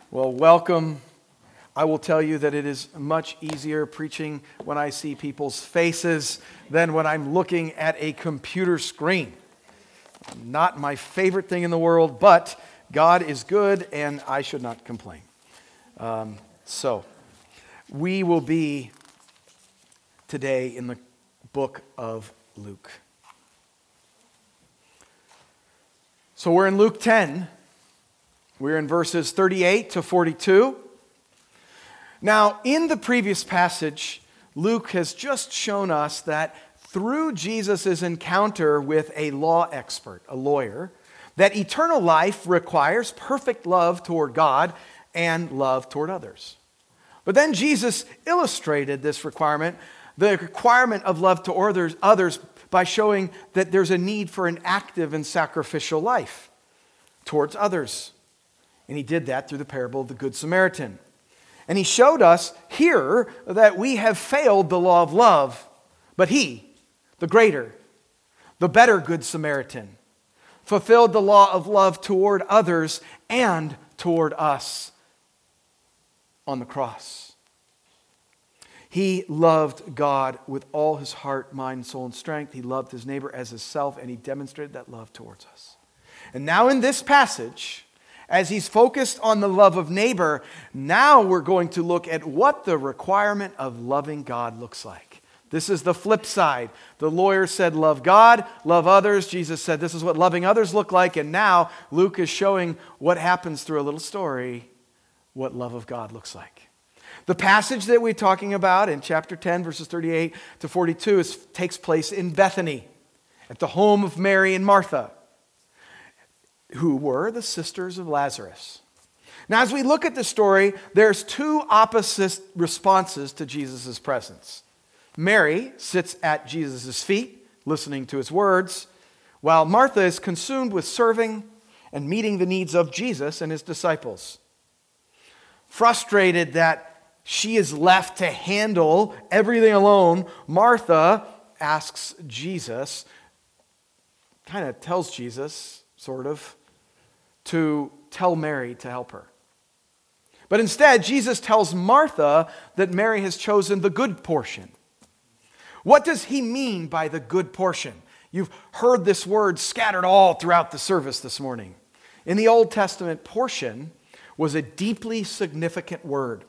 Well, welcome. I will tell you that it is much easier preaching when I see people's faces than when I'm looking at a computer screen. Not my favorite thing in the world, but God is good and I should not complain. So, we will be today in the book of Luke. So we're in Luke 10. We're in verses 38 to 42. Now, in the previous passage, Luke has just shown us that through Jesus' encounter with a law expert, a lawyer, that eternal life requires perfect love toward God and love toward others. But then Jesus illustrated this requirement, the requirement of love to others, by showing that there's a need for an active and sacrificial life towards others. And he did that through the parable of the Good Samaritan. And he showed us here that we have failed the law of love, but he, the greater, the better Good Samaritan, fulfilled the law of love toward others and toward us on the cross. He loved God with all his heart, mind, soul, and strength. He loved his neighbor as himself, and he demonstrated that love towards us. And now in this passage, as he's focused on the love of neighbor, now we're going to look at what the requirement of loving God looks like. This is the flip side. The lawyer said, love God, love others. Jesus said, this is what loving others look like. And now Luke is showing what happens through a little story, what love of God looks like. The passage that we're talking about in chapter 10, verses 38 to 42 takes place in Bethany, at the home of Mary and Martha, who were the sisters of Lazarus. Now, as we look at the story, there's two opposite responses to Jesus' presence. Mary sits at Jesus' feet, listening to his words, while Martha is consumed with serving and meeting the needs of Jesus and his disciples. Frustrated that she is left to handle everything alone, Martha asks Jesus, kind of tells Jesus, sort of, to tell Mary to help her. But instead, Jesus tells Martha that Mary has chosen the good portion. What does he mean by the good portion? You've heard this word scattered all throughout the service this morning. In the Old Testament, portion was a deeply significant word.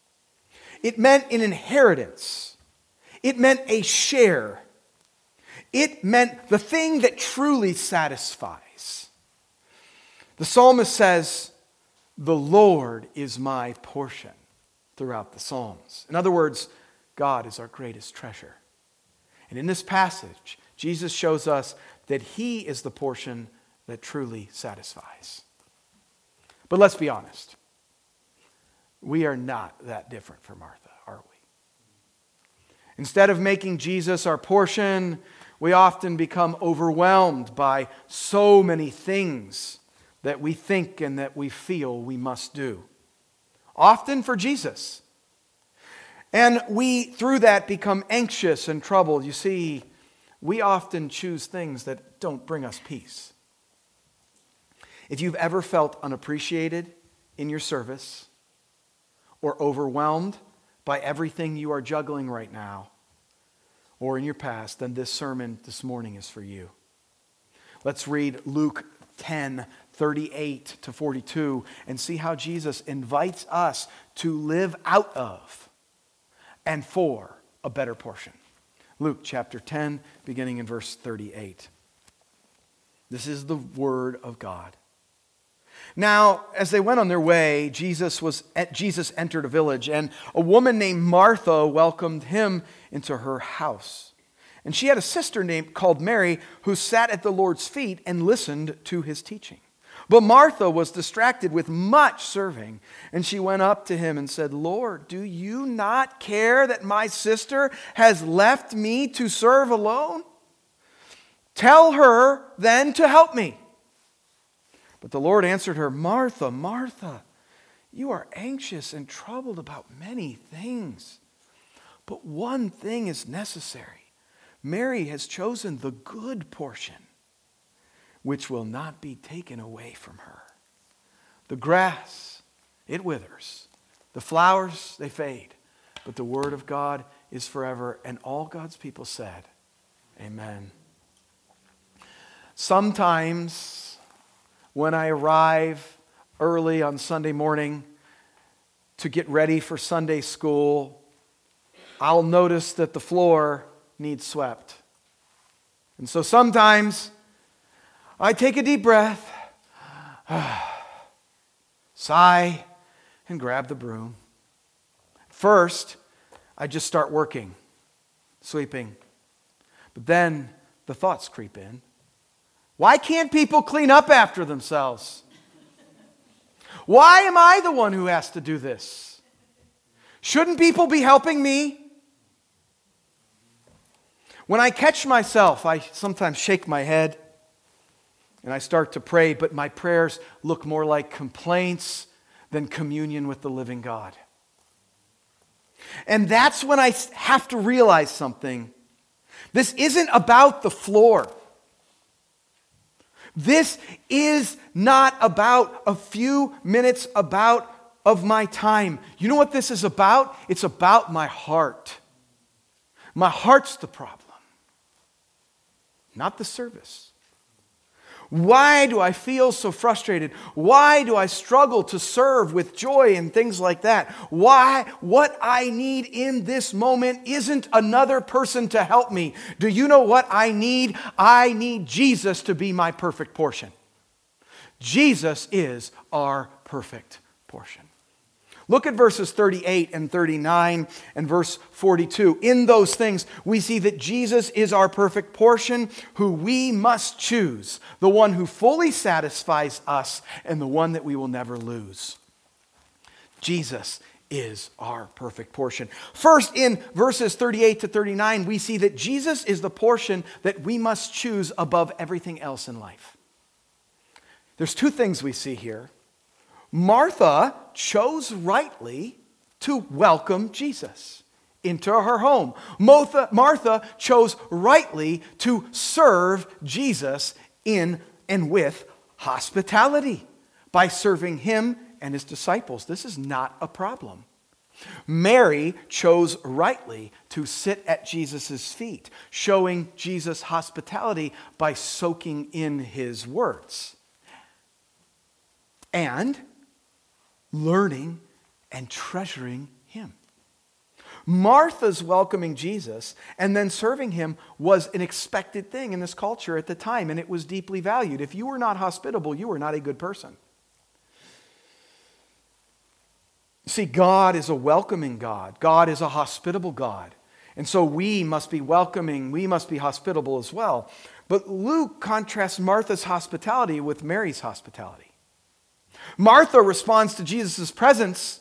It meant an inheritance. It meant a share. It meant the thing that truly satisfies. The psalmist says, the Lord is my portion throughout the Psalms. In other words, God is our greatest treasure. And in this passage, Jesus shows us that he is the portion that truly satisfies. But let's be honest. We are not that different from Martha, are we? Instead of making Jesus our portion, we often become overwhelmed by so many things that we think and that we feel we must do. Often for Jesus. And we, through that, become anxious and troubled. You see, we often choose things that don't bring us peace. If you've ever felt unappreciated in your service or overwhelmed by everything you are juggling right now or in your past, then this sermon this morning is for you. Let's read Luke 10, 38 to 42, and see how Jesus invites us to live out of and for a better portion. Luke chapter 10, beginning in verse 38. This is the word of God. Now, as they went on their way, Jesus entered a village, and a woman named Martha welcomed him into her house. And she had a sister called Mary who sat at the Lord's feet and listened to his teaching. But Martha was distracted with much serving, and she went up to him and said, Lord, do you not care that my sister has left me to serve alone? Tell her then to help me. But the Lord answered her, Martha, Martha, you are anxious and troubled about many things, but one thing is necessary. Mary has chosen the good portion, which will not be taken away from her. The grass It withers. The flowers, they fade. But the word of God is forever. And all God's people said, amen. Sometimes when I arrive early on Sunday morning to get ready for Sunday school, I'll notice that the floor needs swept. And so sometimes I take a deep breath, sigh, and grab the broom. First, I just start working, sweeping. But then the thoughts creep in. Why can't people clean up after themselves? Why am I the one who has to do this? Shouldn't people be helping me? When I catch myself, I sometimes shake my head and I start to pray, but my prayers look more like complaints than communion with the living God. And that's when I have to realize something. This isn't about the floor. This is not about a few minutes of my time. You know what this is about? It's about my heart. My heart's the problem, not the service. Why do I feel so frustrated? Why do I struggle to serve with joy and things like that? Why? What I need in this moment isn't another person to help me. Do you know what I need? I need Jesus to be my perfect portion. Jesus is our perfect portion. Look at verses 38 and 39 and verse 42. In those things, we see that Jesus is our perfect portion, who we must choose, the one who fully satisfies us and the one that we will never lose. Jesus is our perfect portion. First, in verses 38 to 39, we see that Jesus is the portion that we must choose above everything else in life. There's two things we see here. Martha chose rightly to welcome Jesus into her home. Martha chose rightly to serve Jesus in and with hospitality by serving him and his disciples. This is not a problem. Mary chose rightly to sit at Jesus' feet, showing Jesus hospitality by soaking in his words and learning and treasuring him. Martha's welcoming Jesus and then serving him was an expected thing in this culture at the time, and it was deeply valued. If you were not hospitable, you were not a good person. See, God is a welcoming God. God is a hospitable God. And so we must be welcoming, we must be hospitable as well. But Luke contrasts Martha's hospitality with Mary's hospitality. Martha responds to Jesus' presence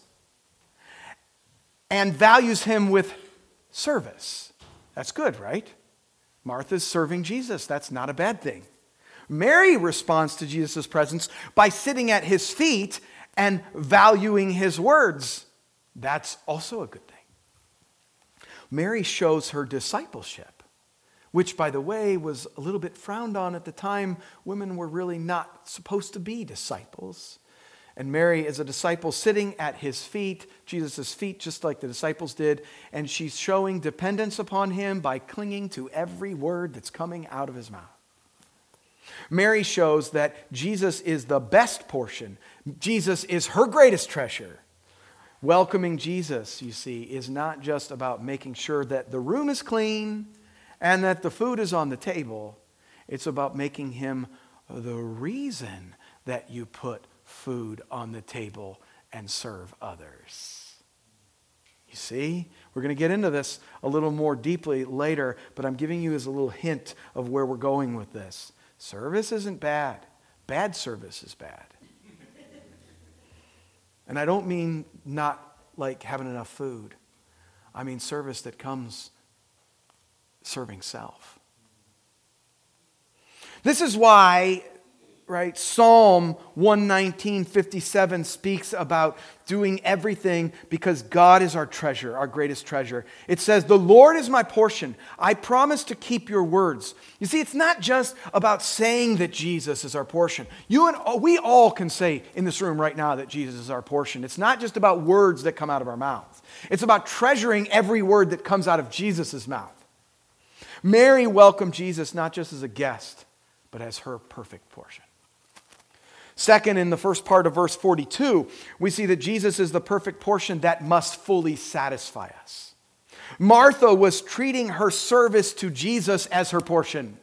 and values him with service. That's good, right? Martha's serving Jesus. That's not a bad thing. Mary responds to Jesus' presence by sitting at his feet and valuing his words. That's also a good thing. Mary shows her discipleship, which, by the way, was a little bit frowned on at the time. Women were really not supposed to be disciples. And Mary is a disciple sitting at his feet, Jesus' feet, just like the disciples did. And she's showing dependence upon him by clinging to every word that's coming out of his mouth. Mary shows that Jesus is the best portion. Jesus is her greatest treasure. Welcoming Jesus, you see, is not just about making sure that the room is clean and that the food is on the table. It's about making him the reason that you put food on the table and serve others. You see, we're going to get into this a little more deeply later, but I'm giving you as a little hint of where we're going with this. Service isn't bad. Bad service is bad. And I don't mean not like having enough food. I mean service that comes serving self. This is why right? Psalm 119:57 speaks about doing everything because God is our treasure, our greatest treasure. It says, "The Lord is my portion. I promise to keep your words." You see, it's not just about saying that Jesus is our portion. We all can say in this room right now that Jesus is our portion. It's not just about words that come out of our mouths. It's about treasuring every word that comes out of Jesus' mouth. Mary welcomed Jesus not just as a guest, but as her perfect portion. Second, in the first part of verse 42, we see that Jesus is the perfect portion that must fully satisfy us. Martha was treating her service to Jesus as her portion,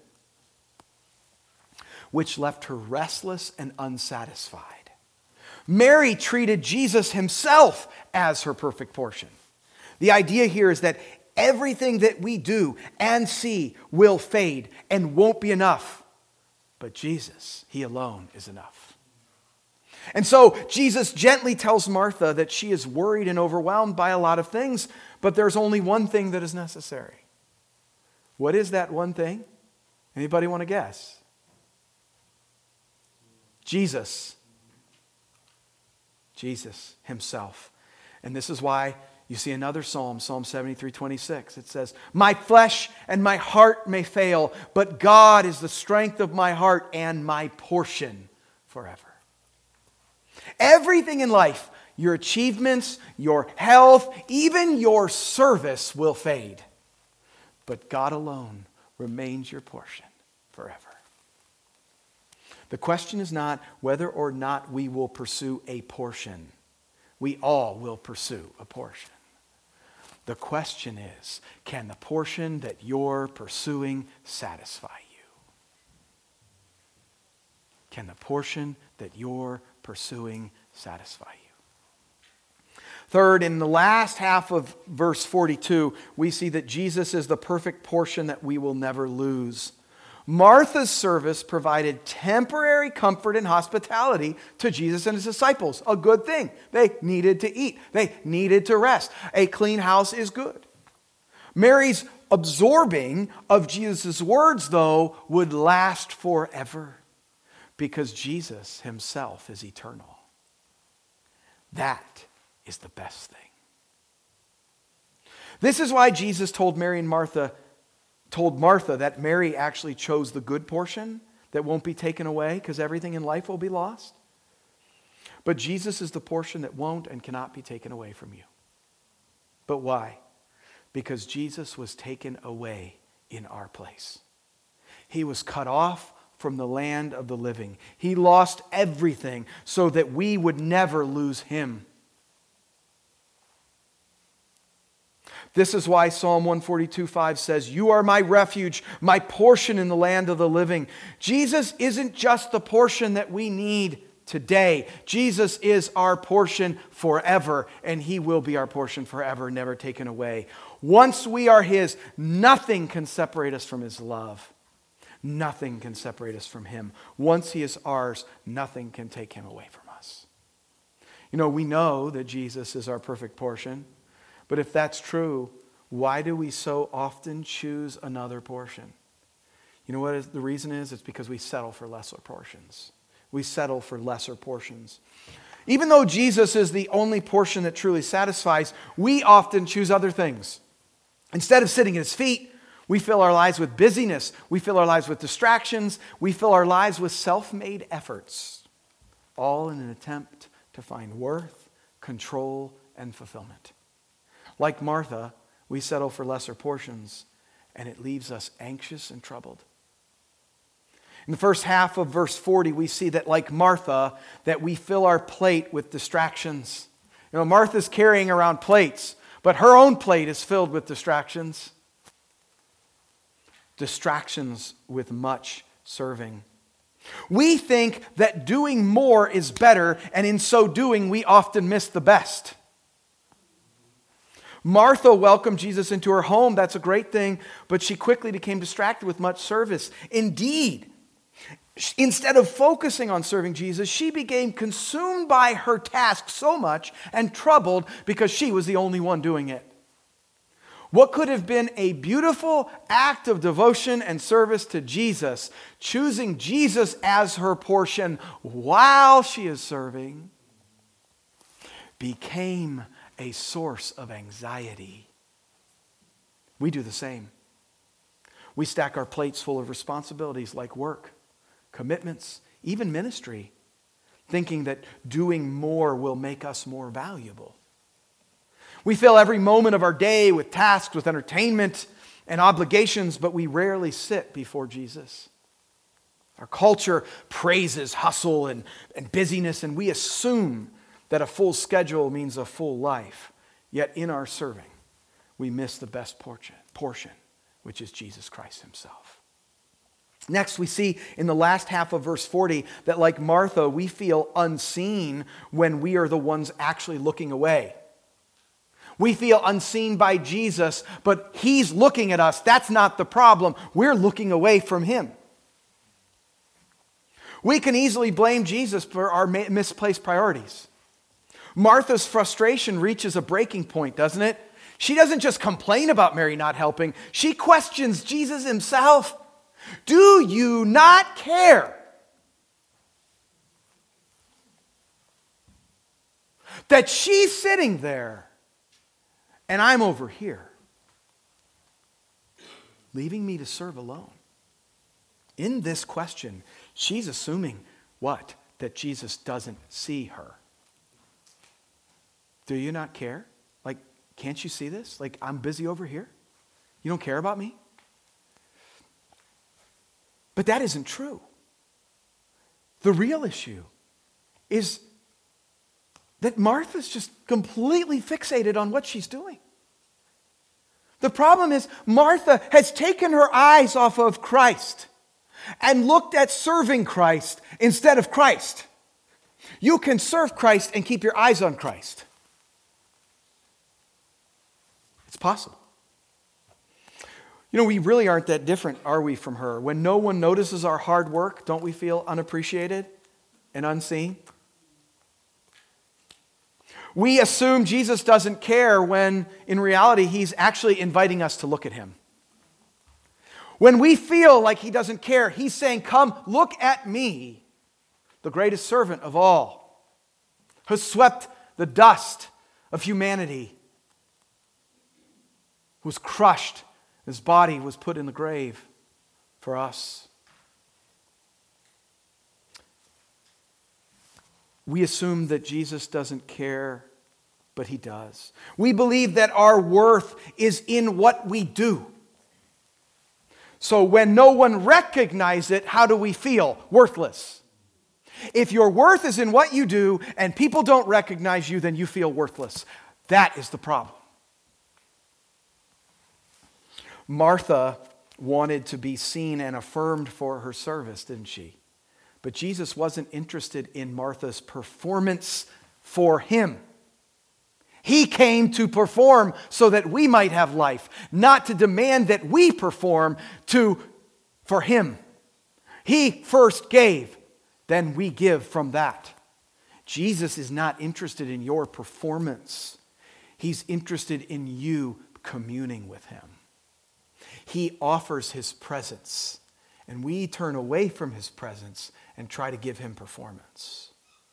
which left her restless and unsatisfied. Mary treated Jesus himself as her perfect portion. The idea here is that everything that we do and see will fade and won't be enough. But Jesus, he alone is enough. And so Jesus gently tells Martha that she is worried and overwhelmed by a lot of things, but there's only one thing that is necessary. What is that one thing? Anybody want to guess? Jesus. Jesus himself. And this is why you see another psalm, Psalm 73:26. It says, "My flesh and my heart may fail, but God is the strength of my heart and my portion forever." Everything in life, your achievements, your health, even your service will fade. But God alone remains your portion forever. The question is not whether or not we will pursue a portion. We all will pursue a portion. The question is, can the portion that you're pursuing satisfy you? Can the portion that you're pursuing satisfy you? Third, in the last half of verse 42, we see that Jesus is the perfect portion that we will never lose. Martha's service provided temporary comfort and hospitality to Jesus and his disciples. A good thing. They needed to eat. They needed to rest. A clean house is good. Mary's absorbing of Jesus' words, though, would last forever because Jesus himself is eternal. That is the best thing. This is why Jesus told Martha that Mary actually chose the good portion that won't be taken away because everything in life will be lost. But Jesus is the portion that won't and cannot be taken away from you. But why? Because Jesus was taken away in our place. He was cut off from the land of the living. He lost everything so that we would never lose him. This is why Psalm 142:5 says, "You are my refuge, my portion in the land of the living." Jesus isn't just the portion that we need today. Jesus is our portion forever, and he will be our portion forever, never taken away. Once we are his, nothing can separate us from his love. Nothing can separate us from him. Once he is ours, nothing can take him away from us. You know, we know that Jesus is our perfect portion. But if that's true, why do we so often choose another portion? You know what the reason is? It's because we settle for lesser portions. We settle for lesser portions. Even though Jesus is the only portion that truly satisfies, we often choose other things. Instead of sitting at his feet, we fill our lives with busyness. We fill our lives with distractions. We fill our lives with self-made efforts, all in an attempt to find worth, control, and fulfillment. Like Martha, we settle for lesser portions, and it leaves us anxious and troubled. In the first half of verse 40, we see that like Martha, that we fill our plate with distractions. You know, Martha's carrying around plates, but her own plate is filled with distractions. Distractions with much serving. We think that doing more is better, and in so doing, we often miss the best. Martha welcomed Jesus into her home. That's a great thing, but she quickly became distracted with much service. Indeed, instead of focusing on serving Jesus, she became consumed by her task so much and troubled because she was the only one doing it. What could have been a beautiful act of devotion and service to Jesus, choosing Jesus as her portion while she is serving, became a source of anxiety. We do the same. We stack our plates full of responsibilities like work, commitments, even ministry, thinking that doing more will make us more valuable. We fill every moment of our day with tasks, with entertainment and obligations, but we rarely sit before Jesus. Our culture praises hustle and busyness, and we assume that a full schedule means a full life. Yet in our serving, we miss the best portion, which is Jesus Christ himself. Next, we see in the last half of verse 40 that like Martha, we feel unseen when we are the ones actually looking away. We feel unseen by Jesus, but he's looking at us. That's not the problem. We're looking away from him. We can easily blame Jesus for our misplaced priorities. Martha's frustration reaches a breaking point, doesn't it? She doesn't just complain about Mary not helping. She questions Jesus himself. Do you not care that she's sitting there and I'm over here, leaving me to serve alone? In this question, she's assuming what? That Jesus doesn't see her. Do you not care? Like, can't you see this? Like, I'm busy over here. You don't care about me? But that isn't true. The real issue is that Martha's just completely fixated on what she's doing. The problem is Martha has taken her eyes off of Christ and looked at serving Christ instead of Christ. You can serve Christ and keep your eyes on Christ. It's possible. You know, we really aren't that different, are we, from her? When no one notices our hard work, don't we feel unappreciated and unseen? We assume Jesus doesn't care when, in reality, he's actually inviting us to look at him. When we feel like he doesn't care, he's saying, come, look at me, the greatest servant of all, who swept the dust of humanity, who was crushed. His body was put in the grave for us. We assume that Jesus doesn't care, but he does. We believe that our worth is in what we do. So when no one recognizes it, how do we feel? Worthless. If your worth is in what you do and people don't recognize you, then you feel worthless. That is the problem. Martha wanted to be seen and affirmed for her service, didn't she? But Jesus wasn't interested in Martha's performance for him. He came to perform so that we might have life, not to demand that we perform for him. He first gave, then we give from that. Jesus is not interested in your performance. He's interested in you communing with him. He offers his presence, and we turn away from his presence and try to give him performance.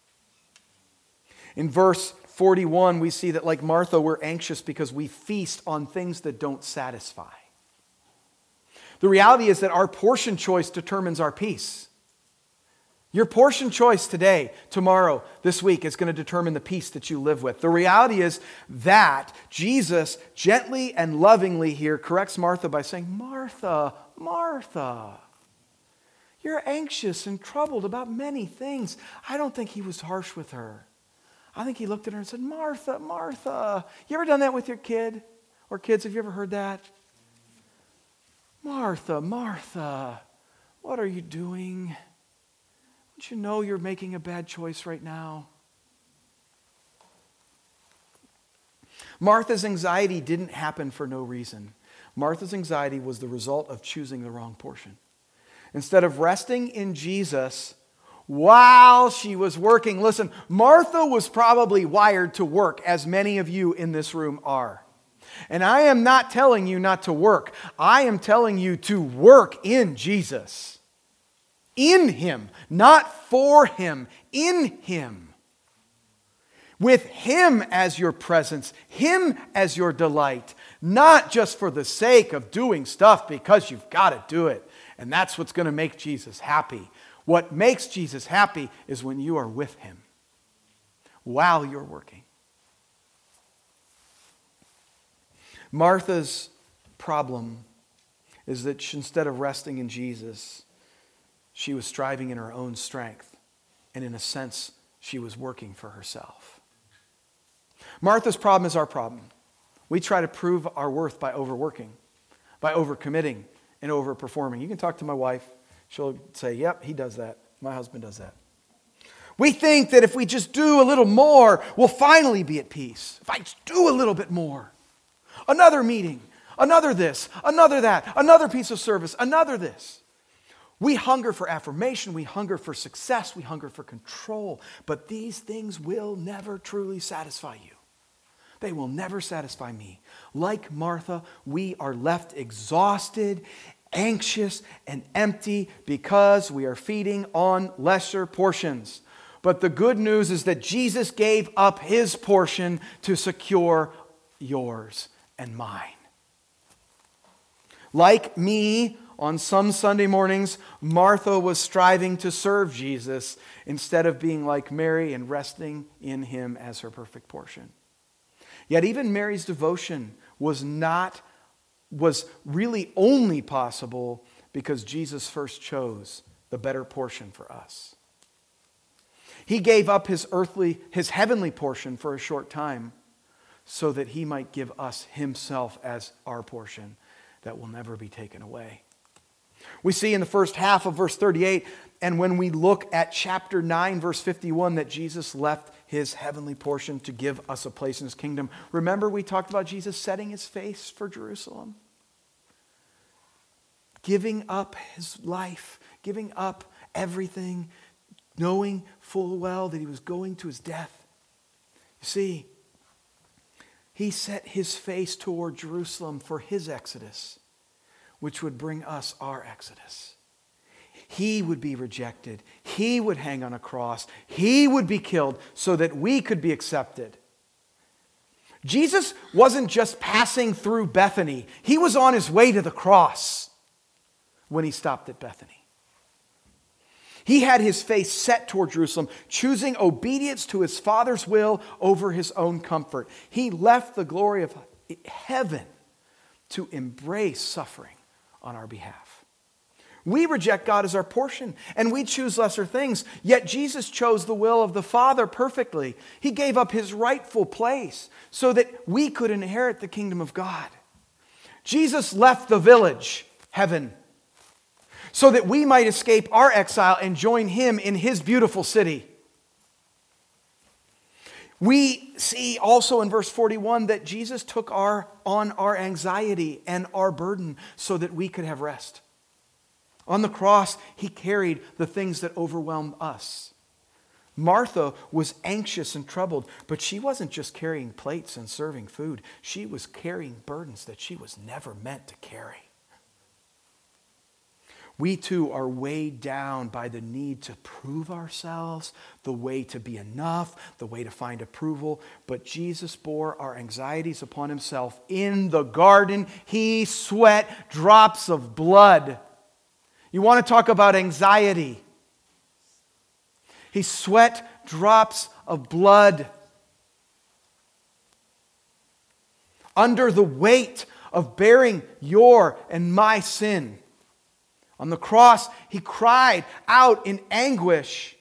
In verse 41, we see that like Martha, we're anxious because we feast on things that don't satisfy. The reality is that our portion choice determines our peace. Your portion choice today, tomorrow, this week is going to determine the peace that you live with. The reality is that Jesus gently and lovingly here corrects Martha by saying, Martha, Martha, you're anxious and troubled about many things. I don't think he was harsh with her. I think he looked at her and said, Martha, Martha. You ever done that with your kid? Or kids, have you ever heard that? Martha, Martha, what are you doing? Don't you know you're making a bad choice right now? Martha's anxiety didn't happen for no reason. Martha's anxiety was the result of choosing the wrong portion. Instead of resting in Jesus while she was working, listen, Martha was probably wired to work, as many of you in this room are. And I am not telling you not to work. I am telling you to work in Jesus. In Him, not for Him, in Him. With Him as your presence, Him as your delight, not just for the sake of doing stuff because you've got to do it. And that's what's going to make Jesus happy. What makes Jesus happy is when you are with Him while you're working. Martha's problem is that instead of resting in Jesus, she was striving in her own strength. And in a sense, she was working for herself. Martha's problem is our problem. We try to prove our worth by overworking, by overcommitting and overperforming. You can talk to my wife. She'll say, yep, he does that. My husband does that. We think that if we just do a little more, we'll finally be at peace. If I just do a little bit more. Another meeting, another this, another that, another piece of service, another this. We hunger for affirmation, we hunger for success, we hunger for control. But these things will never truly satisfy you. They will never satisfy me. Like Martha, we are left exhausted, anxious, and empty because we are feeding on lesser portions. But the good news is that Jesus gave up His portion to secure yours and mine. Like me, on some Sunday mornings, Martha was striving to serve Jesus instead of being like Mary and resting in Him as her perfect portion. Yet even Mary's devotion was really only possible because Jesus first chose the better portion for us. He gave up His heavenly portion for a short time so that He might give us Himself as our portion that will never be taken away. We see in the first half of verse 38, and when we look at chapter 9, verse 51, that Jesus left His heavenly portion to give us a place in His kingdom. Remember we talked about Jesus setting His face for Jerusalem? Giving up His life, giving up everything, knowing full well that He was going to His death. You see, He set His face toward Jerusalem for His exodus, which would bring us our exodus. He would be rejected. He would hang on a cross. He would be killed so that we could be accepted. Jesus wasn't just passing through Bethany. He was on His way to the cross when He stopped at Bethany. He had His face set toward Jerusalem, choosing obedience to His Father's will over His own comfort. He left the glory of heaven to embrace suffering on our behalf. We reject God as our portion, and we choose lesser things. Yet Jesus chose the will of the Father perfectly. He gave up His rightful place so that we could inherit the kingdom of God. Jesus left the village, heaven, so that we might escape our exile and join Him in His beautiful city. We see also in verse 41 that Jesus took on our anxiety and our burden so that we could have rest. On the cross, He carried the things that overwhelm us. Martha was anxious and troubled, but she wasn't just carrying plates and serving food. She was carrying burdens that she was never meant to carry. We too are weighed down by the need to prove ourselves, the way to be enough, the way to find approval. But Jesus bore our anxieties upon Himself. In the garden, He sweat drops of blood. You want to talk about anxiety? He sweat drops of blood under the weight of bearing your and my sin. On the cross, He cried out in anguish,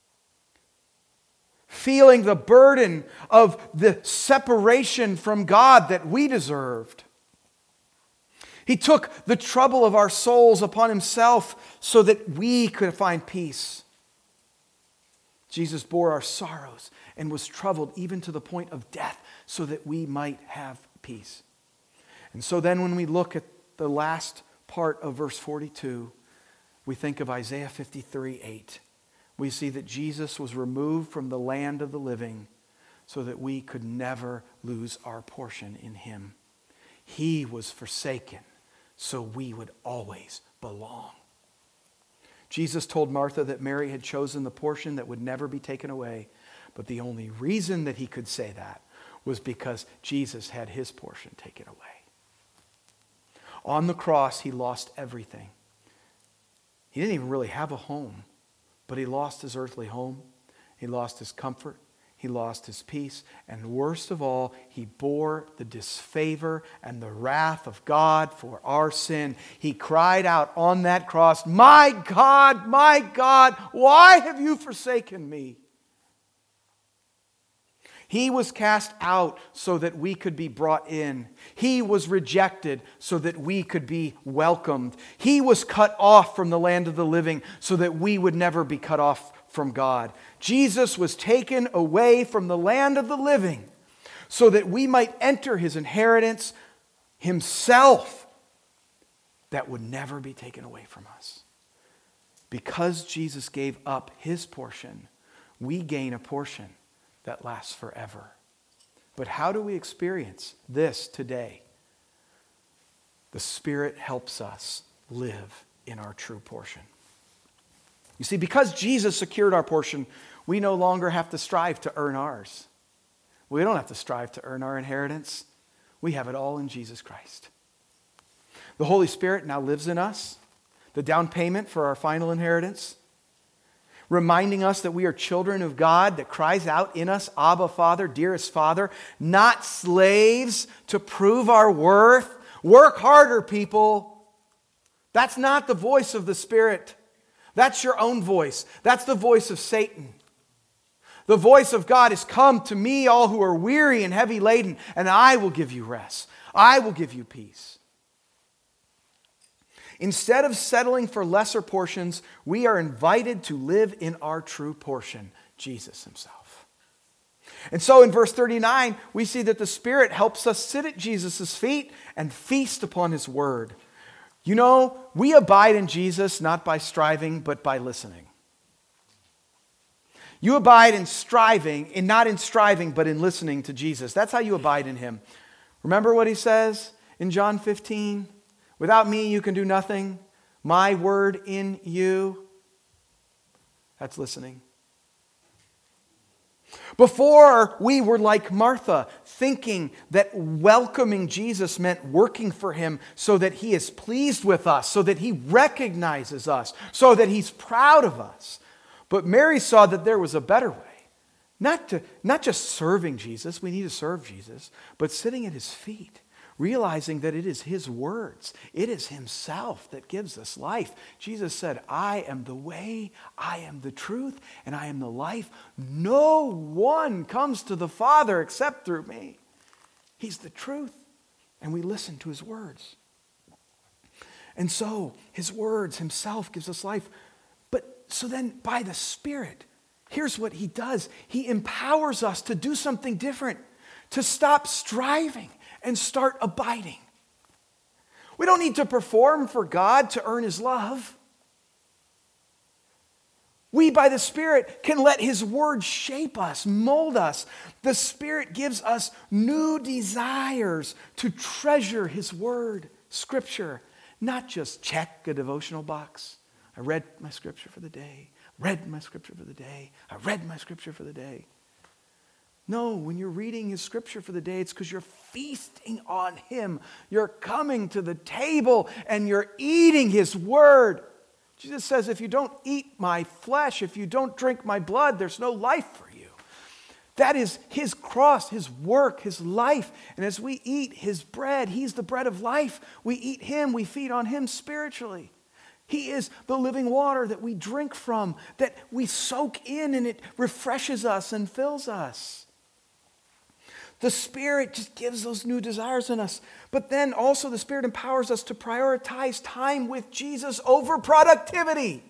feeling the burden of the separation from God that we deserved. He took the trouble of our souls upon Himself so that we could find peace. Jesus bore our sorrows and was troubled even to the point of death so that we might have peace. And so then when we look at the last part of verse 42, we think of Isaiah 53:8. We see that Jesus was removed from the land of the living so that we could never lose our portion in Him. He was forsaken so we would always belong. Jesus told Martha that Mary had chosen the portion that would never be taken away. But the only reason that he could say that was because Jesus had his portion taken away. On the cross, he lost everything. He didn't even really have a home, but he lost his earthly home. He lost his comfort. He lost his peace. And worst of all, he bore the disfavor and the wrath of God for our sin. He cried out on that cross, my God, why have you forsaken me? He was cast out so that we could be brought in. He was rejected so that we could be welcomed. He was cut off from the land of the living so that we would never be cut off from God. Jesus was taken away from the land of the living so that we might enter his inheritance himself that would never be taken away from us. Because Jesus gave up his portion, we gain a portion that lasts forever. But how do we experience this today? The Spirit helps us live in our true portion. You see, because Jesus secured our portion, we no longer have to strive to earn ours. We don't have to strive to earn our inheritance. We have it all in Jesus Christ. The Holy Spirit now lives in us, the down payment for our final inheritance, reminding us that we are children of God, that cries out in us, Abba, Father, dearest Father, not slaves to prove our worth. Work harder, people. That's not the voice of the Spirit. That's your own voice. That's the voice of Satan. The voice of God is, come to me, all who are weary and heavy laden, and I will give you rest. I will give you peace. Instead of settling for lesser portions, we are invited to live in our true portion, Jesus himself. And so in verse 39, we see that the Spirit helps us sit at Jesus' feet and feast upon his word. You know, we abide in Jesus not by striving, but by listening. You abide in striving, and not in striving, but in listening to Jesus. That's how you abide in him. Remember what he says in John 15? Without me, you can do nothing. My word in you. That's listening. Before, we were like Martha, thinking that welcoming Jesus meant working for him so that he is pleased with us, so that he recognizes us, so that he's proud of us. But Mary saw that there was a better way. Not just serving Jesus, we need to serve Jesus, but sitting at his feet, realizing that it is his words, it is himself that gives us life. Jesus said, I am the way, I am the truth, and I am the life. No one comes to the Father except through me. He's the truth, and we listen to his words. And so, his words, himself gives us life. But so then, by the Spirit, here's what he does. He empowers us to do something different, to stop striving and start abiding. We don't need to perform for God to earn his love. We, by the Spirit, can let his word shape us, mold us. The Spirit gives us new desires to treasure his word, Scripture, not just check a devotional box. I read my Scripture for the day. Read my Scripture for the day. I read my Scripture for the day. No, when you're reading his Scripture for the day, it's because you're feasting on him. You're coming to the table and you're eating his word. Jesus says, if you don't eat my flesh, if you don't drink my blood, there's no life for you. That is his cross, his work, his life. And as we eat his bread, he's the bread of life. We eat him, we feed on him spiritually. He is the living water that we drink from, that we soak in, and it refreshes us and fills us. The Spirit just gives those new desires in us. But then also the Spirit empowers us to prioritize time with Jesus over productivity.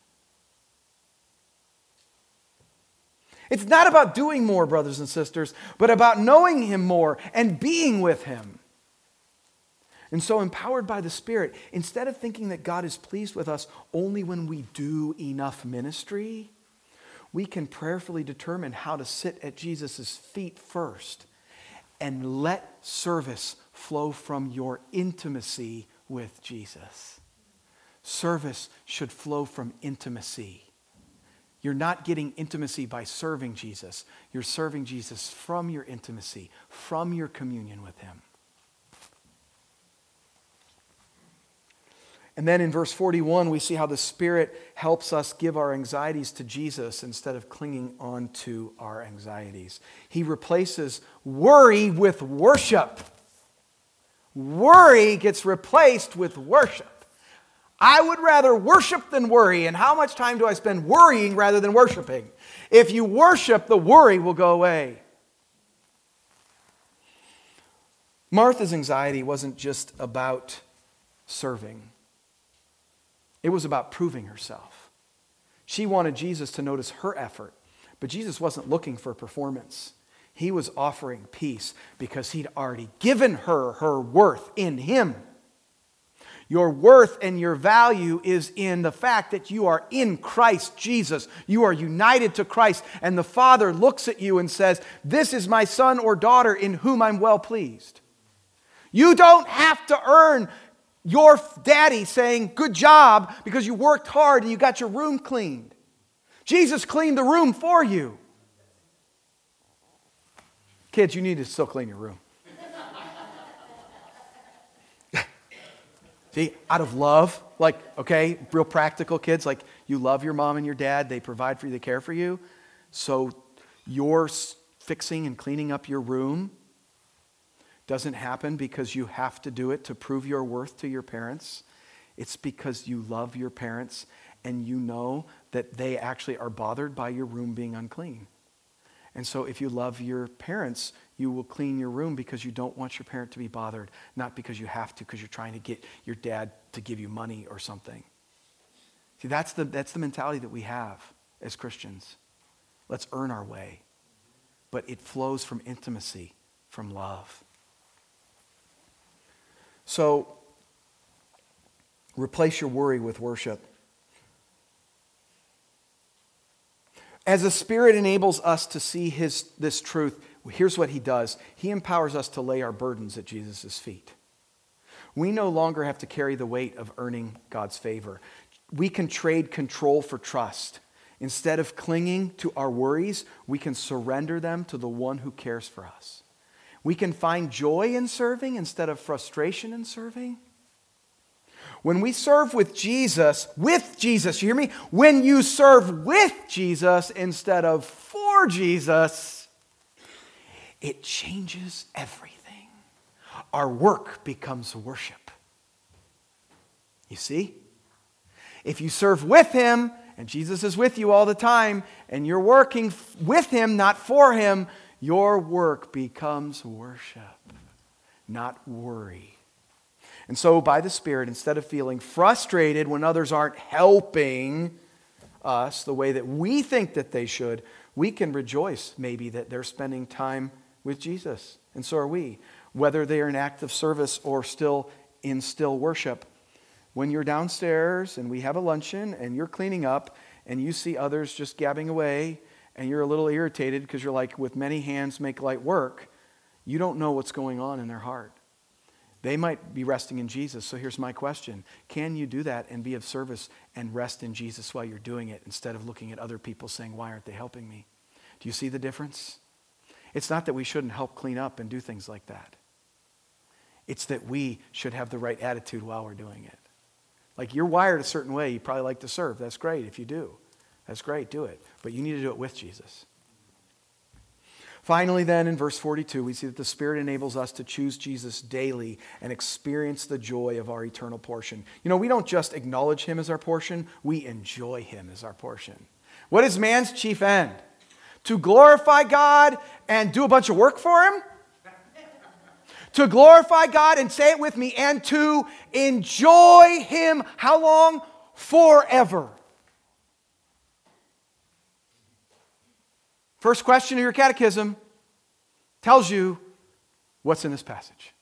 It's not about doing more, brothers and sisters, but about knowing him more and being with him. And so, empowered by the Spirit, instead of thinking that God is pleased with us only when we do enough ministry, we can prayerfully determine how to sit at Jesus' feet first and let service flow from your intimacy with Jesus. Service should flow from intimacy. You're not getting intimacy by serving Jesus. You're serving Jesus from your intimacy, from your communion with him. And then in verse 41, we see how the Spirit helps us give our anxieties to Jesus instead of clinging on to our anxieties. He replaces worry with worship. Worry gets replaced with worship. I would rather worship than worry. And how much time do I spend worrying rather than worshiping? If you worship, the worry will go away. Martha's anxiety wasn't just about serving. It was about proving herself. She wanted Jesus to notice her effort, but Jesus wasn't looking for performance. He was offering peace because he'd already given her her worth in him. Your worth and your value is in the fact that you are in Christ Jesus. You are united to Christ, and the Father looks at you and says, "This is my son or daughter in whom I'm well pleased." You don't have to earn your daddy saying, "Good job," because you worked hard and you got your room cleaned. Jesus cleaned the room for you. Kids, you need to still clean your room. See, out of love, like, okay, real practical kids, like you love your mom and your dad, they provide for you, they care for you. So your fixing and cleaning up your room doesn't happen because you have to do it to prove your worth to your parents. It's because you love your parents and you know that they actually are bothered by your room being unclean. And so if you love your parents, you will clean your room because you don't want your parent to be bothered, not because you have to, because you're trying to get your dad to give you money or something. See, that's the mentality that we have as Christians. Let's earn our way. But it flows from intimacy, from love. So, replace your worry with worship. As the Spirit enables us to see this truth, here's what he does. He empowers us to lay our burdens at Jesus' feet. We no longer have to carry the weight of earning God's favor. We can trade control for trust. Instead of clinging to our worries, we can surrender them to the one who cares for us. We can find joy in serving instead of frustration in serving. When we serve with Jesus, you hear me? When you serve with Jesus instead of for Jesus, it changes everything. Our work becomes worship. You see? If you serve with him, and Jesus is with you all the time, and you're working with him, not for him, your work becomes worship, not worry. And so by the Spirit, instead of feeling frustrated when others aren't helping us the way that we think that they should, we can rejoice maybe that they're spending time with Jesus. And so are we. Whether they are in active service or still in still worship. When you're downstairs and we have a luncheon and you're cleaning up and you see others just gabbing away and you're a little irritated because you're like, with many hands make light work, you don't know what's going on in their heart. They might be resting in Jesus. So here's my question. Can you do that and be of service and rest in Jesus while you're doing it instead of looking at other people saying, why aren't they helping me? Do you see the difference? It's not that we shouldn't help clean up and do things like that. It's that we should have the right attitude while we're doing it. Like you're wired a certain way. You probably like to serve. That's great if you do. That's great. Do it. But you need to do it with Jesus. Finally, then, in verse 42, we see that the Spirit enables us to choose Jesus daily and experience the joy of our eternal portion. You know, we don't just acknowledge him as our portion, we enjoy him as our portion. What is man's chief end? To glorify God and do a bunch of work for him? To glorify God, and say it with me, and to enjoy him, how long? Forever. First question of your catechism tells you what's in this passage.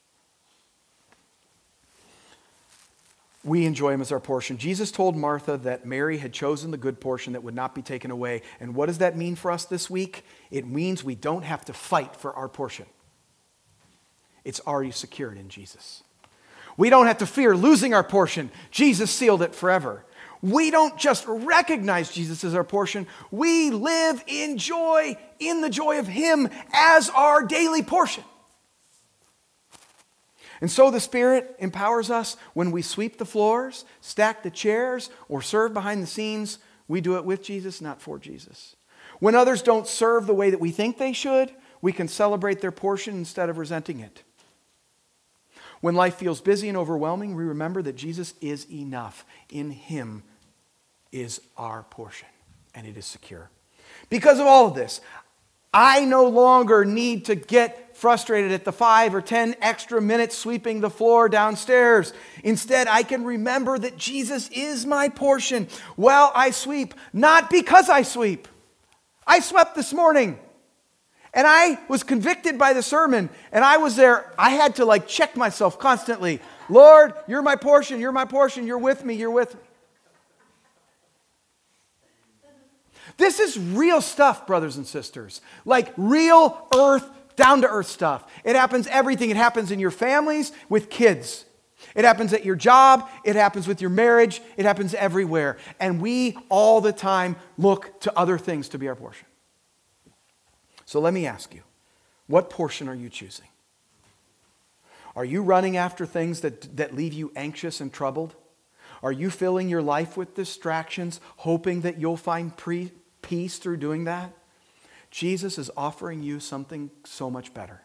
We enjoy him as our portion. Jesus told Martha that Mary had chosen the good portion that would not be taken away. And what does that mean for us this week? It means we don't have to fight for our portion. It's already secured in Jesus. We don't have to fear losing our portion. Jesus sealed it forever. We don't just recognize Jesus as our portion. We live in joy, in the joy of Him as our daily portion. And so the Spirit empowers us when we sweep the floors, stack the chairs, or serve behind the scenes. We do it with Jesus, not for Jesus. When others don't serve the way that we think they should, we can celebrate their portion instead of resenting it. When life feels busy and overwhelming, we remember that Jesus is enough. In Him is our portion, and it is secure. Because of all of this, I no longer need to get frustrated at the 5 or 10 extra minutes sweeping the floor downstairs. Instead, I can remember that Jesus is my portion while I sweep, not because I sweep. I swept this morning. And I was convicted by the sermon, and I was there. I had to check myself constantly. Lord, you're my portion, you're my portion, you're with me, you're with me. This is real stuff, brothers and sisters. Like real earth, down-to-earth stuff. It happens everything. It happens in your families with kids. It happens at your job. It happens with your marriage. It happens everywhere. And we all the time look to other things to be our portion. So let me ask you, what portion are you choosing? Are you running after things that leave you anxious and troubled? Are you filling your life with distractions, hoping that you'll find peace through doing that? Jesus is offering you something so much better.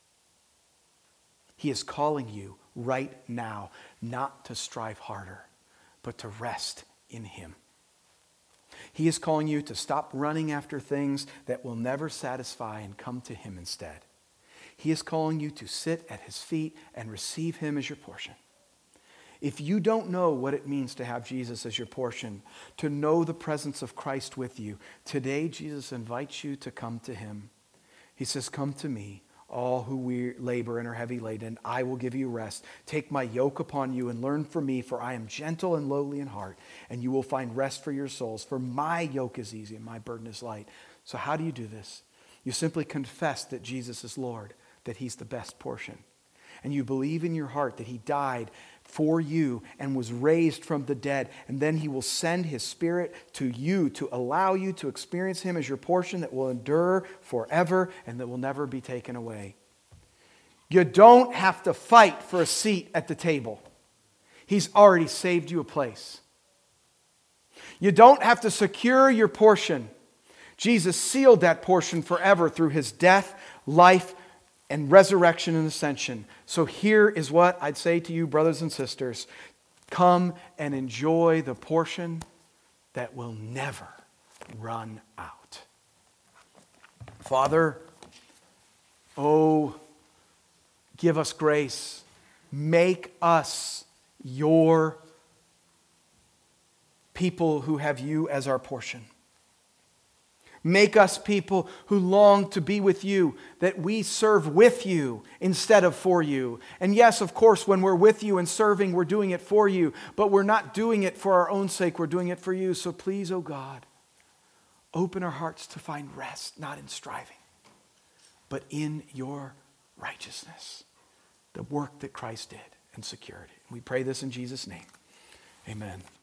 He is calling you right now not to strive harder, but to rest in Him. He is calling you to stop running after things that will never satisfy and come to Him instead. He is calling you to sit at His feet and receive Him as your portion. If you don't know what it means to have Jesus as your portion, to know the presence of Christ with you, today Jesus invites you to come to Him. He says, "Come to me, all who labor and are heavy laden, I will give you rest. Take my yoke upon you and learn from me, for I am gentle and lowly in heart, and you will find rest for your souls. For my yoke is easy and my burden is light." So how do you do this? You simply confess that Jesus is Lord, that He's the best portion. And you believe in your heart that He died for you and was raised from the dead. And then He will send His Spirit to you to allow you to experience Him as your portion that will endure forever and that will never be taken away. You don't have to fight for a seat at the table. He's already saved you a place. You don't have to secure your portion. Jesus sealed that portion forever through His death, life, and resurrection and ascension. So here is what I'd say to you, brothers and sisters. Come and enjoy the portion that will never run out. Father, give us grace. Make us your people who have you as our portion. Make us people who long to be with you, that we serve with you instead of for you. And yes, of course, when we're with you and serving, we're doing it for you, but we're not doing it for our own sake, we're doing it for you. So please, God, open our hearts to find rest, not in striving, but in your righteousness, the work that Christ did and secured. We pray this in Jesus' name. Amen.